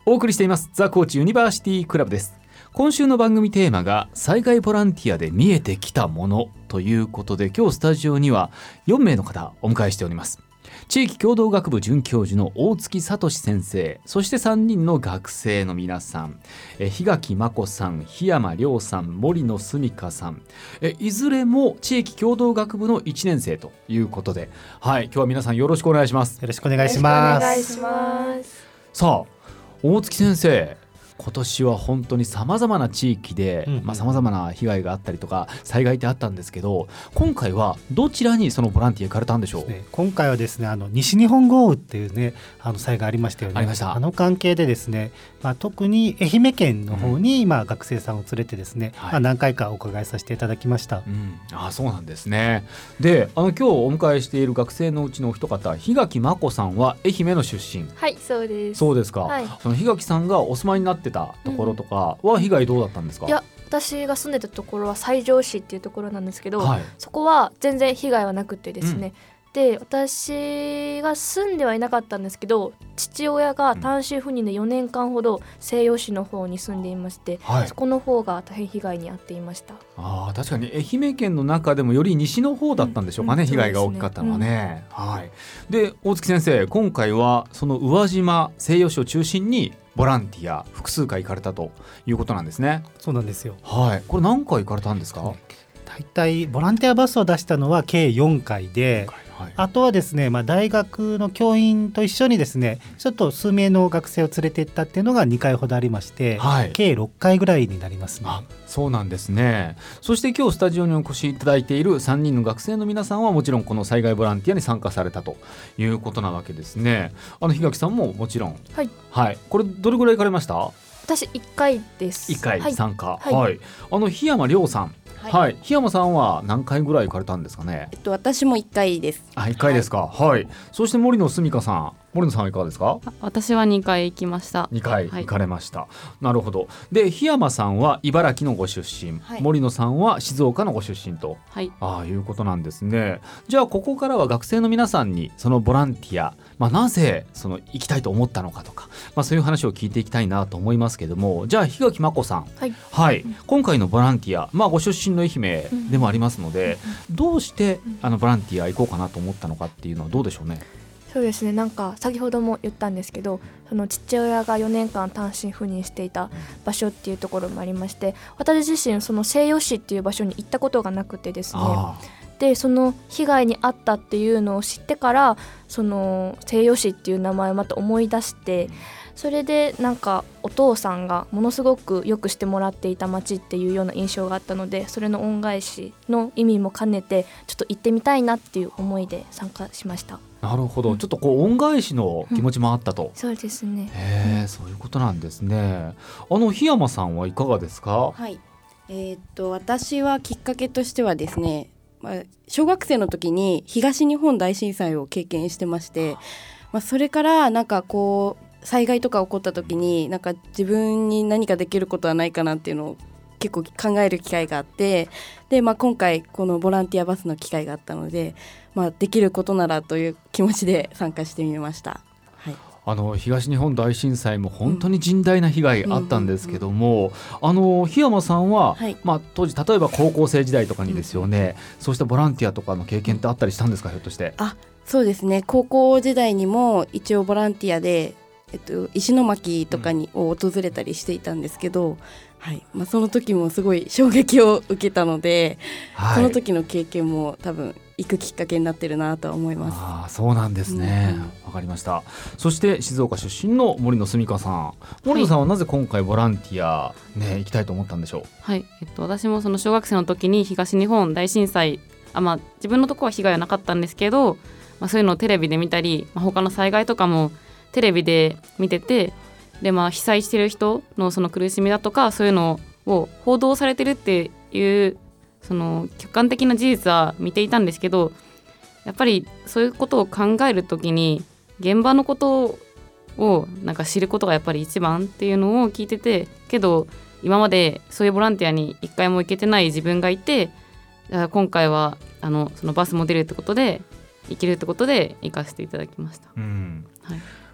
お送りしていますザ・高知ユニバーシティクラブです。今週の番組テーマが災害ボランティアで見えてきたものということで、今日スタジオには4名の方お迎えしております。地域共同学部准教授の大月聡先生、そして3人の学生の皆さん、檜垣真子さん、檜山亮さん、森野澄香さん、いずれも地域共同学部の1年生ということで、はい、今日は皆さんよろしくお願いします。 よろしくお願いします。 お願いします。 さあ、大月先生、今年は本当にさまざまな地域でさまざまな被害があったりとか災害ってあったんですけど、今回はどちらにそのボランティア行かれたんでしょう？ 今回はですね、西日本豪雨っていうね、災害ありましたよね。 ありました。 関係でですね、特に愛媛県の方に学生さんを連れてですね、何回かお伺いさせていただきました。 そうなんですね。で、今日お迎えしている学生のうちのお一方、檜垣真子さんは愛媛の出身。 はい、そうです。 そうですか、はい、その檜垣さんがお住まいになってたところとかは被害どうだったんですか？ いや、私が住んでたところは西条市っていうところなんですけど、 はい、 そこは全然被害はなくてですね、で、私が住んではいなかったんですけど、父親が単身赴任で4年間ほど西予市の方に住んでいまして、そこの方が大変被害に遭っていました。 確かに愛媛県の中でもより西の方だったんでしょうかね、被害が大きかったのはね。はい。で、大月先生、今回はその宇和島西予市を中心にボランティア複数回行かれたということなんですね。 そうなんですよ。 はい。これ何回行かれたんですか？ 大体ボランティアバスを出したのは計4回で、あとはですね、大学の教員と一緒にですね、ちょっと数名の学生を連れて行ったっていうのが2回ほどありまして、計6回ぐらいになりますね。 そうなんですね。そして今日スタジオにお越しいただいている3人の学生の皆さんはもちろんこの災害ボランティアに参加されたということなわけですね。檜垣さんももちろん。はい。これどれぐらい行かれました？ 私1回です。 1回参加。はい。檜山亮さん。はい、檜山さんは何回ぐらい行かれたんですかね？ 私も1回です。 1回ですか。はい。そして森野澄香さん、森野さんはいかがですか？ 私は2回行きました。 2回行かれました。なるほど。で、檜山さんは茨城のご出身、森野さんは静岡のご出身と、いうことなんですね。じゃあここからは学生の皆さんにそのボランティア、なぜその行きたいと思ったのかとか、そういう話を聞いていきたいなと思いますけども、じゃあ檜垣真子さん、今回のボランティア、ご出身の愛媛でもありますので、どうしてボランティア行こうかなと思ったのかっていうのはどうでしょうね？ そうですね、なんか先ほども言ったんですけど、その父親が4年間単身赴任していた場所っていうところもありまして、私自身その西予市っていう場所に行ったことがなくてですね、でその被害に遭ったっていうのを知ってから、その西予市っていう名前をまた思い出して、それでなんかお父さんがものすごくよくしてもらっていた町っていうような印象があったので、それの恩返しの意味も兼ねてちょっと行ってみたいなっていう思いで参加しました。 なるほど、ちょっと恩返しの気持ちもあったと、 そうですね。 そういうことなんですね。檜山さんはいかがですか？ はい、私はきっかけとしてはですね、小学生の時に東日本大震災を経験してまして、それからなんかこう災害とか起こった時になんか自分に何かできることはないかなっていうのを結構考える機会があって、で、今回このボランティアバスの機会があったので、できることならという気持ちで参加してみました。 東日本大震災も本当に甚大な被害あったんですけども、檜山さんは、当時例えば高校生時代とかにですよね、そうしたボランティアとかの経験ってあったりしたんですか？ひょっとして。 そうですね、高校時代にも一応ボランティアで、石巻とかを訪れたりしていたんですけど、その時もすごい衝撃を受けたので、その時の経験も多分行くきっかけになってるなとは思います。 そうなんですね。わかりました。そして静岡出身の森野澄香さん、森野さんはなぜ今回ボランティア、行きたいと思ったんでしょう？ 私もその小学生の時に東日本大震災、自分のところは被害はなかったんですけど、そういうのをテレビで見たり、他の災害とかもテレビで見てて、で、被災している人のその苦しみだとか、そういうのを報道されてるっていうその客観的な事実は見ていたんですけど、やっぱりそういうことを考えるときに現場のことをなんか知ることがやっぱり一番っていうのを聞いてて、けど今までそういうボランティアに一回も行けてない自分がいて、今回はそのバスも出るってことで行けるってことで行かせていただきました。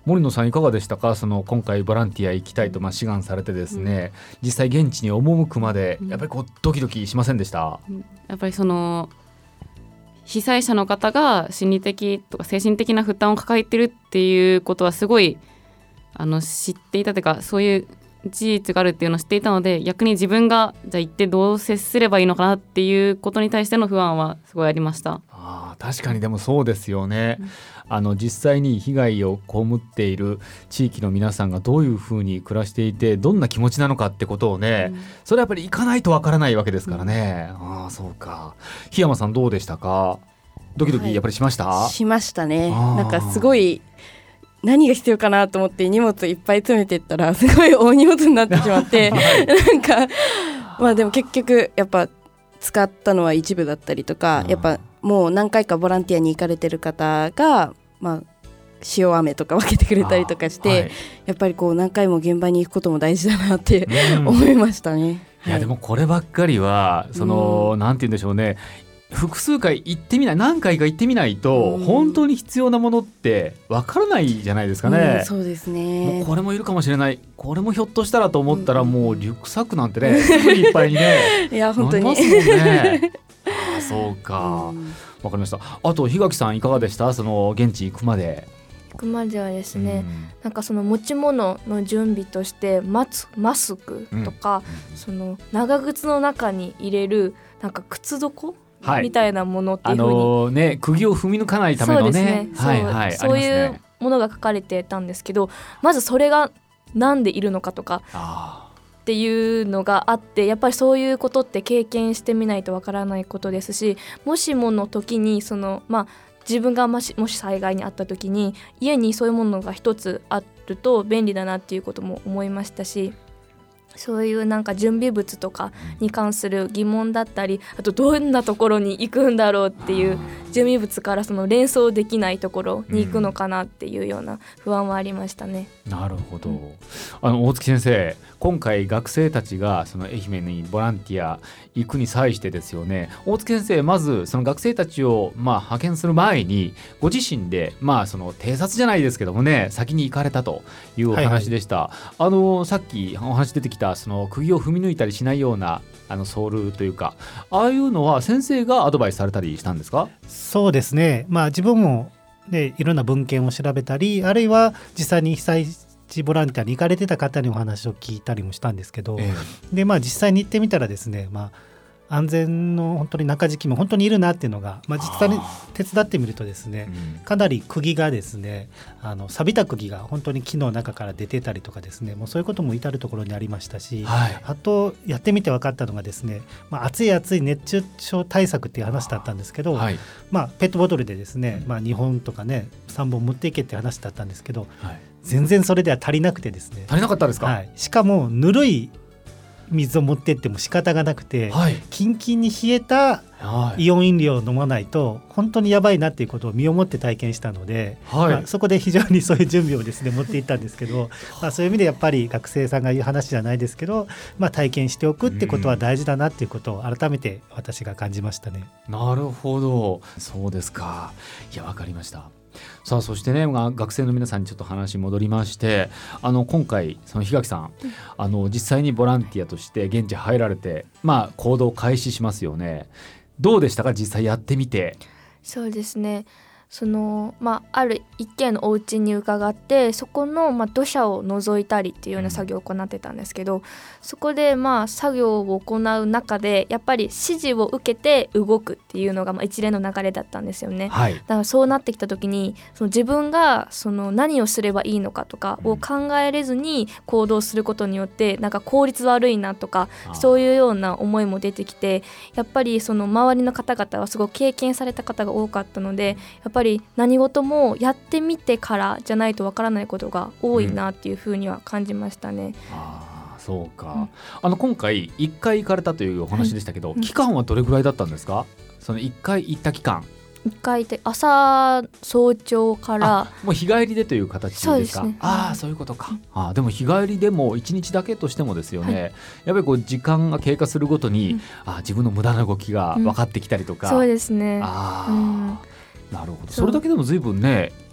森野さんいかがでしたか？その今回ボランティア行きたいと志願されてですね、実際現地に赴くまでやっぱりこうドキドキしませんでした？ やっぱりその被災者の方が心理的とか精神的な負担を抱えてるっていうことはすごい知っていたというか、そういう事実があるっていうのを知っていたので、逆に自分がじゃあ行ってどう接すればいいのかなっていうことに対しての不安はすごいありました。 確かにでもそうですよね、実際に被害を被っている地域の皆さんがどういうふうに暮らしていてどんな気持ちなのかってことをね、それはやっぱり行かないとわからないわけですからね、そうか。檜山さんどうでしたか？ドキドキやっぱりしました？ しましたね。なんかすごい何が必要かなと思って荷物いっぱい詰めていったらすごい大荷物になってしまって、なんかでも結局やっぱ使ったのは一部だったりとか、やっぱもう何回かボランティアに行かれてる方が、塩飴とか分けてくれたりとかして、やっぱりこう何回も現場に行くことも大事だなって思いましたね。 いやでもこればっかりはなんて言うんでしょうね、複数回行ってみない、何回か行ってみないと本当に必要なものってわからないじゃないですかね。 そうですね。 もうこれもいるかもしれない、これもひょっとしたらと思ったら、もうリュックサックなんてねすぐいっぱいにねいや本当に乗りますもんね。そうか、わかりました。あと檜垣さんいかがでした？その現地行くまで。 行くまではですね、なんかその持ち物の準備としてマスクとか、その長靴の中に入れるなんか靴底みたいなものっていう風に、 釘を踏み抜かないためのね、 そういうものが書かれてたんですけど、まずそれがなんでいるのかとかっていうのがあって、やっぱりそういうことって経験してみないとわからないことですし、もしもの時に自分がもし災害にあった時に家にそういうものが一つあると便利だなっていうことも思いましたし、そういうなんか準備物とかに関する疑問だったり、あとどんなところに行くんだろうっていう準備物からその連想できないところに行くのかなっていうような不安はありましたね。 なるほど。大月先生、今回学生たちがその愛媛にボランティア行くに際してですよね、大月先生まずその学生たちを派遣する前にご自身でその偵察じゃないですけどもね、先に行かれたというお話でした、さっきお話出てきたその釘を踏み抜いたりしないようなソールというか、ああいうのは先生がアドバイスされたりしたんですか？ そうですね、自分も、いろんな文献を調べたり、あるいは実際に被災地ボランティアに行かれてた方にお話を聞いたりもしたんですけど、で実際に行ってみたらですね、安全の本当に中敷きも本当にいるなっていうのが、実際に手伝ってみるとですね、かなり釘がですね、錆びた釘が本当に木の中から出てたりとかですね、もうそういうことも至るところにありましたし、あとやってみて分かったのがですね、暑い熱中症対策っていう話だったんですけど、ペットボトルでですね、2本とかね3本持っていけって話だったんですけど、全然それでは足りなくてですね。 足りなかったですか？ しかもぬるい水を持ってっても仕方がなくて、キンキンに冷えたイオン飲料を飲まないと本当にやばいなっていうことを身をもって体験したので、そこで非常にそういう準備をですね持っていったんですけど、そういう意味でやっぱり学生さんが言う話じゃないですけど、体験しておくってことは大事だなっていうことを改めて私が感じましたね。 なるほど、そうですか。いや、わかりました。さあ、そしてね、学生の皆さんにちょっと話戻りまして、今回その檜垣さん、実際にボランティアとして現地入られて、行動を開始しますよね。どうでしたか、実際やってみて？ そうですね、ある一軒のお家に伺って、そこの土砂を除いたりっていうような作業を行ってたんですけど、そこで作業を行う中でやっぱり指示を受けて動くっていうのが一連の流れだったんですよね。だからそうなってきた時に、自分が何をすればいいのかとかを考えれずに行動することによってなんか効率悪いなとか、そういうような思いも出てきて、やっぱり周りの方々はすごく経験された方が多かったので、やっぱり何事もやってみてからじゃないとわからないことが多いなっていうふうには感じましたね。 そうか。今回1回行かれたというお話でしたけど、期間はどれぐらいだったんですか？その1回行った期間。1 回で早朝からもう日帰りでという形ですか？ そうですね。 そういうことか。でも日帰りでも1日だけとしてもですよね、やっぱり時間が経過するごとに、自分の無駄な動きが分かってきたりとか、 そうですね。 なるほど。それだけでも随分ね、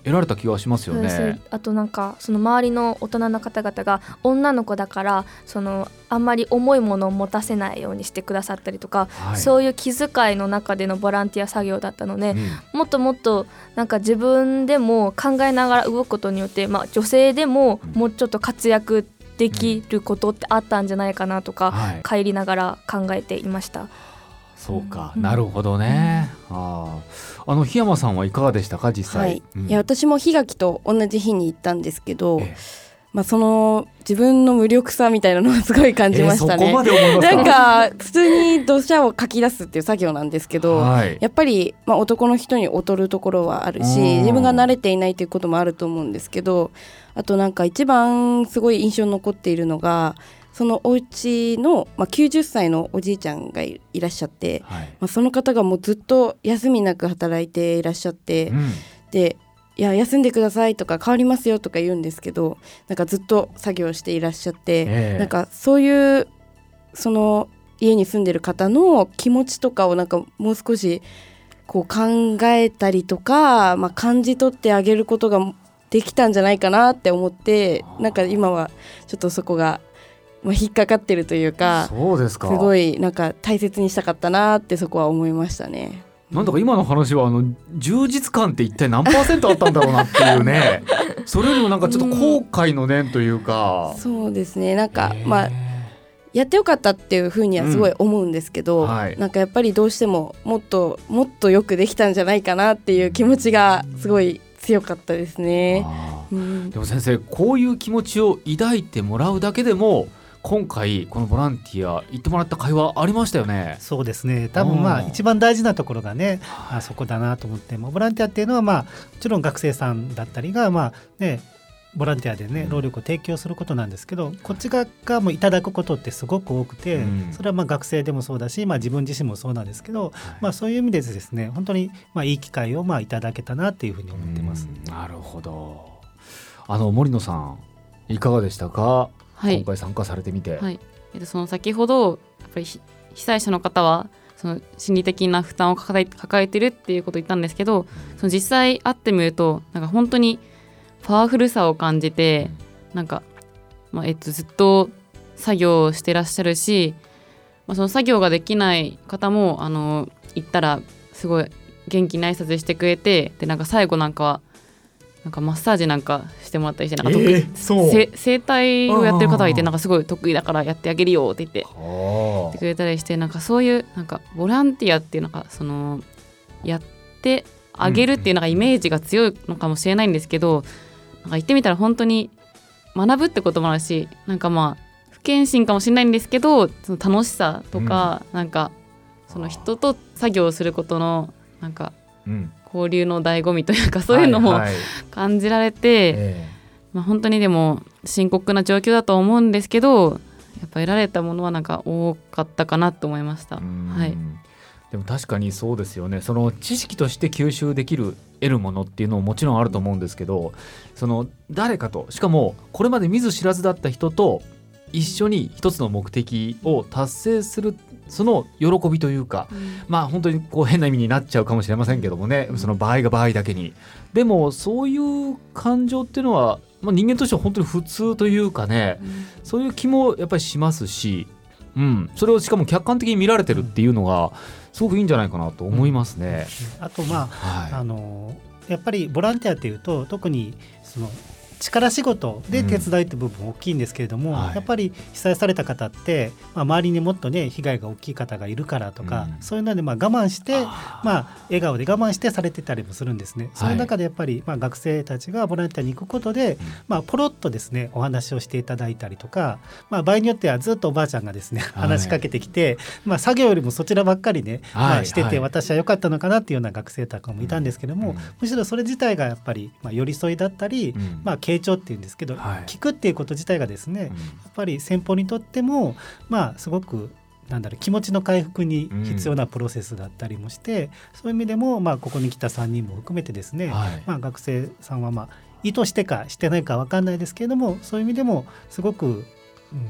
得られた気がしますよそうですね。 あとなんかその周りの大人の方々が女の子だからあんまり重いものを持たせないようにしてくださったりとか、 はいそういう気遣いの中でのボランティア作業だったので、 うんもっともっとなんか自分でも考えながら動くことによって、女性でももうちょっと活躍できることってあったんじゃないかなとか、 はい帰りながら考えていました。 そうか、 うんなるほどね。檜山さんはいかがでしたか実際。 はい、いや私も檜垣と同じ日に行ったんですけど、その自分の無力さみたいなのはすごい感じましたね。 そこまで思いますか。 なんか普通に土砂をかき出すっていう作業なんですけど、 はいやっぱり、男の人に劣るところはあるし、 うん自分が慣れていないということもあると思うんですけど、あとなんか一番すごい印象に残っているのがそのお家の、90歳のおじいちゃんがいらっしゃって、 はいその方がもうずっと休みなく働いていらっしゃって、 うんでいや休んでくださいとか変わりますよとか言うんですけど、なんかずっと作業していらっしゃって、なんかそういうその家に住んでる方の気持ちとかをなんかもう少しこう考えたりとか、感じ取ってあげることができたんじゃないかなって思って、なんか今はちょっとそこが、引っかかってるというか、 そうですか。 すごいなんか大切にしたかったなってそこは思いましたね。 なんだか今の話は充実感って一体何%あったんだろうなっていうねそれよりもなんかちょっと後悔の念というか、 そうですね、なんかやってよかったっていうふうにはすごい思うんですけど、 はいなんかやっぱりどうしてももっとよくできたんじゃないかなっていう気持ちがすごい強かったですね。 でも先生こういう気持ちを抱いてもらうだけでも今回このボランティア行ってもらった会話ありましたよね。 そうですね、多分一番大事なところがね、そこだなと思って、ボランティアっていうのはもちろん学生さんだったりがボランティアでね労力を提供することなんですけど、こっち側がもういただくことってすごく多くて、それは学生でもそうだし、自分自身もそうなんですけど、そういう意味でですね本当にいい機会をいただけたなっていうふうに思ってます。 なるほど。森野さんいかがでしたか、今回参加されてみて。 その先ほどやっぱり被災者の方はその心理的な負担を抱えてるっていうことを言ったんですけど、その実際会ってみるとなんか本当にパワフルさを感じて、なんか、ずっと作業をしてらっしゃるし、その作業ができない方も行ったらすごい元気に挨拶してくれて、でなんか最後なんかマッサージなんかしてもらったりして、なんか整体をやってる方がいて、なんかすごい得意だからやってあげるよって言ってくれたりして、なんかそういうなんかボランティアっていうのがそのやってあげるっていうのがイメージが強いのかもしれないんですけど、なんか言ってみたら本当に学ぶってこともあるし、なんか不謹慎かもしれないんですけど、その楽しさとか、なんかその人と作業をすることのなんか交流の醍醐味というか、そういうのも感じられて、本当にでも深刻な状況だと思うんですけど、やっぱ得られたものはなんか多かったかなと思いました。 でも確かにそうですよね。その知識として吸収できる得るものっていうのももちろんあると思うんですけど、その誰かと、しかもこれまで見ず知らずだった人と一緒に一つの目的を達成するその喜びというか、本当に変な意味になっちゃうかもしれませんけどもね、その場合が場合だけに、でもそういう感情っていうのは、人間としては本当に普通というかね、そういう気もやっぱりしますし、それをしかも客観的に見られてるっていうのがすごくいいんじゃないかなと思いますね。 あとやっぱりボランティアっていうと特にその力仕事で手伝いって部分大きいんですけれども、やっぱり被災された方って、周りにもっとね被害が大きい方がいるからとか、そういうので我慢して、笑顔で我慢してされてたりもするんですね。その中でやっぱり、学生たちがボランティアに行くことで、ポロッとですねお話をしていただいたりとか、場合によってはずっとおばあちゃんがですね話しかけてきて、作業よりもそちらばっかりね、してて、私は良かったのかなっていうような学生とかもいたんですけども、むしろそれ自体がやっぱり、寄り添いだったり、傾聴っていうんですけど、聞くっていうこと自体がですね、やっぱり先方にとってもすごく気持ちの回復に必要なプロセスだったりもして、そういう意味でも、ここに来た3人も含めてですね、学生さんは意図してかしてないか分かんないですけれども、そういう意味でもすごく、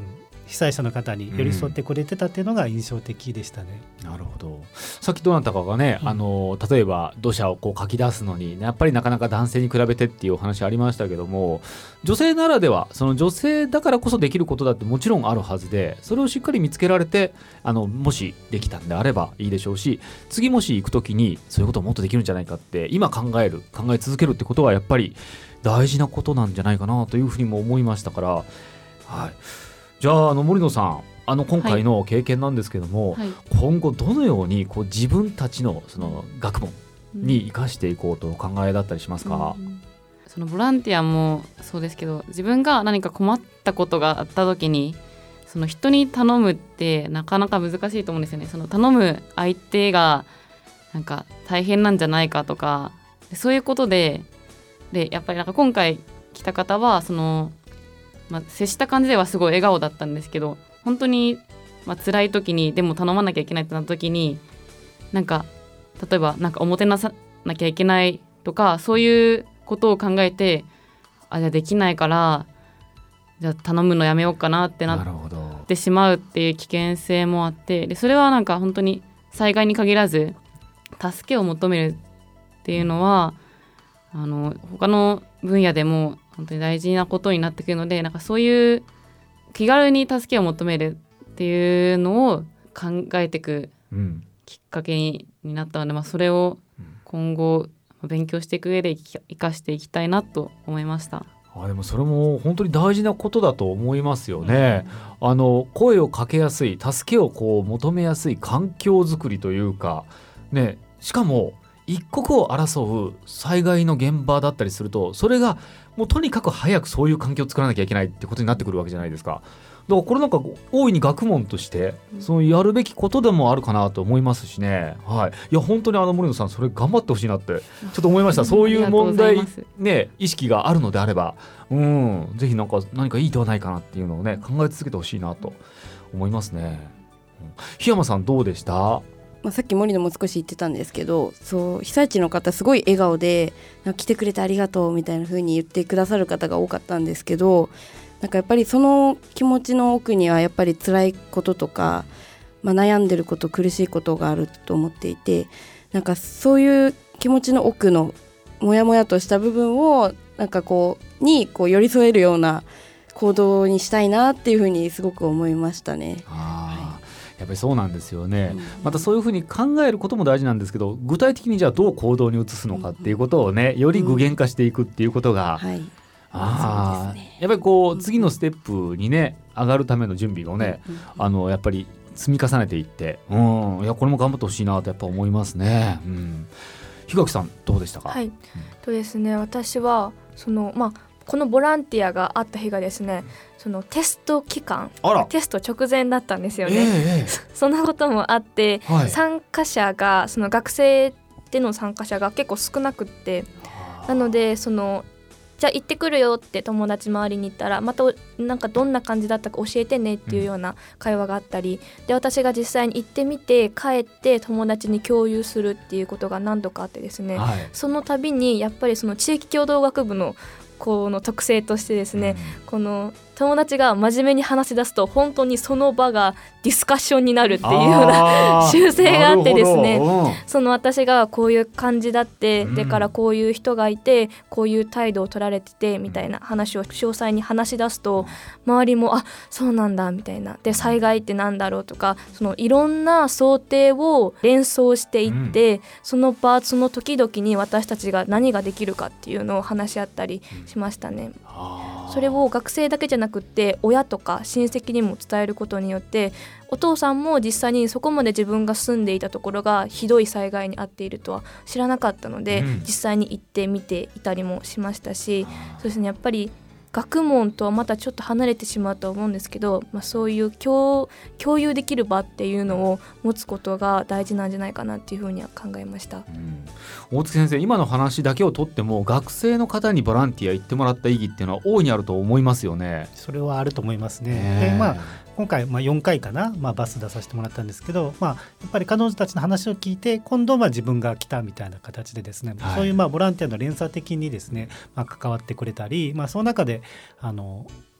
被災者の方に寄り添ってくれてたっていうのが印象的でしたね。 なるほど。さっきどなたかがね、例えば土砂をこうかき出すのにやっぱりなかなか男性に比べてっていうお話ありましたけども、女性ならではその女性だからこそできることだってもちろんあるはずで、それをしっかり見つけられてもしできたんであればいいでしょうし、次もし行くときにそういうことをもっとできるんじゃないかって今考え続けるってことはやっぱり大事なことなんじゃないかなというふうにも思いましたから、はい、じゃあ森野さん今回の経験なんですけども、はい、今後どのようにこう自分たちのその学問に生かしていこうとお考えだったりしますか？ そのボランティアもそうですけど、自分が何か困ったことがあった時にその人に頼むってなかなか難しいと思うんですよね。その頼む相手がなんか大変なんじゃないかとか、そういうことでやっぱりなんか今回来た方は接した感じではすごい笑顔だったんですけど、本当に辛い時にでも頼まなきゃいけないってなった時になんか例えばなんかおもてなさなきゃいけないとか、そういうことを考えてじゃあできないからじゃあ頼むのやめようかなってなってしまうっていう危険性もあって、でそれはなんか本当に災害に限らず助けを求めるっていうのは他の分野でも本当に大事なことになってくるので、なんかそういう気軽に助けを求めるっていうのを考えていくきっかけになったので、それを今後勉強していく上で生かしていきたいなと思いました。 でもそれも本当に大事なことだと思いますよね。声をかけやすい、助けをこう求めやすい環境づくりというか、ね、しかも一刻を争う災害の現場だったりすると、それがもうとにかく早くそういう環境を作らなきゃいけないってことになってくるわけじゃないですか。だからこれなんか大いに学問としてそのやるべきことでもあるかなと思いますしね、はい、いや本当に森野さんそれ頑張ってほしいなってちょっと思いました。そういう問題、ね、意識があるのであれば、ぜひ何かいい手はないかなっていうのをね考え続けてほしいなと思いますね。檜山さんどうでした？ さっき森野も少し言ってたんですけど、そう被災地の方すごい笑顔で来てくれてありがとうみたいな風に言ってくださる方が多かったんですけど、なんかやっぱりその気持ちの奥にはやっぱり辛いこととか、悩んでること苦しいことがあると思っていて、なんかそういう気持ちの奥のモヤモヤとした部分をなんかに寄り添えるような行動にしたいなっていう風にすごく思いましたね。 やっぱりそうなんですよね。またそういうふうに考えることも大事なんですけど、具体的にじゃあどう行動に移すのかっていうことをね、より具現化していくっていうことが、やっぱり次のステップにね上がるための準備をね、やっぱり積み重ねていって、いやこれも頑張ってほしいなとやっぱ思いますね。檜垣さんどうでしたか？ とですね、私はこのボランティアがあった日がですね、そのテスト期間、テスト直前だったんですよね。そんなこともあって、参加者がその学生での参加者が結構少なくって、なのでじゃあ行ってくるよって友達周りに言ったら、またなんかどんな感じだったか教えてねっていうような会話があったり、で私が実際に行ってみて帰って友達に共有するっていうことが何度かあってですね、その度にやっぱりその地域共同学部のこの特性としてですね、この友達が真面目に話し出すと本当にその場がディスカッションになるっていうような習性があってですね、その私がこういう感じだって、だからこういう人がいてこういう態度を取られててみたいな話を詳細に話し出すと、周りもそうなんだみたいな、で災害ってなんだろうとか、そのいろんな想定を連想していって、その場その時々に私たちが何ができるかっていうのを話し合ったりしましたね。それを学生だけじゃなくって親とか親戚にも伝えることによって、お父さんも実際にそこまで自分が住んでいたところがひどい災害に遭っているとは知らなかったので、実際に行ってみていたりもしましたし、そうですね、やっぱり学問とはまたちょっと離れてしまうと思うんですけど、そういう共有できる場っていうのを持つことが大事なんじゃないかなっていうふうには考えました。 大月先生、今の話だけをとっても学生の方にボランティア行ってもらった意義っていうのは大いにあると思いますよね。 それはあると思いますね。で今回4回かな、バス出させてもらったんですけど、やっぱり彼女たちの話を聞いて今度は自分が来たみたいな形でですね、そういうボランティアの連鎖的にですね、関わってくれたり、その中で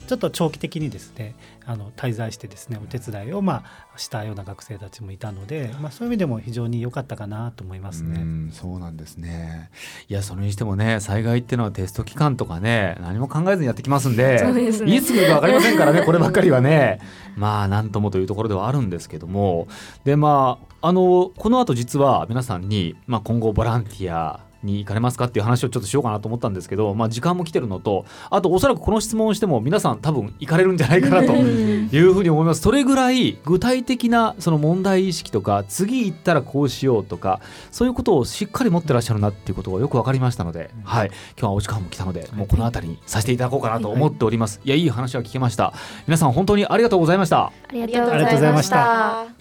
ちょっと長期的にですね滞在してですねお手伝いをしたような学生たちもいたので、そういう意味でも非常に良かったかなと思いますね。 そうなんですね。いやそれにしてもね災害っていうのはテスト期間とかね何も考えずにやってきますんで、 そうですね、 いつ来るか分かりませんからねこればっかりはねなんともというところではあるんですけども、でこの後実は皆さんに、今後ボランティアに行かれますかっていう話をちょっとしようかなと思ったんですけど、時間も来てるのと、あとおそらくこの質問をしても皆さん多分行かれるんじゃないかなというふうに思います。それぐらい具体的なその問題意識とか次行ったらこうしようとかそういうことをしっかり持ってらっしゃるなっていうことがよく分かりましたので、今日はお時間も来たのでもうこの辺りにさせていただこうかなと思っております。いい話は聞けました。皆さん本当にありがとうございました。 ありがとうございました。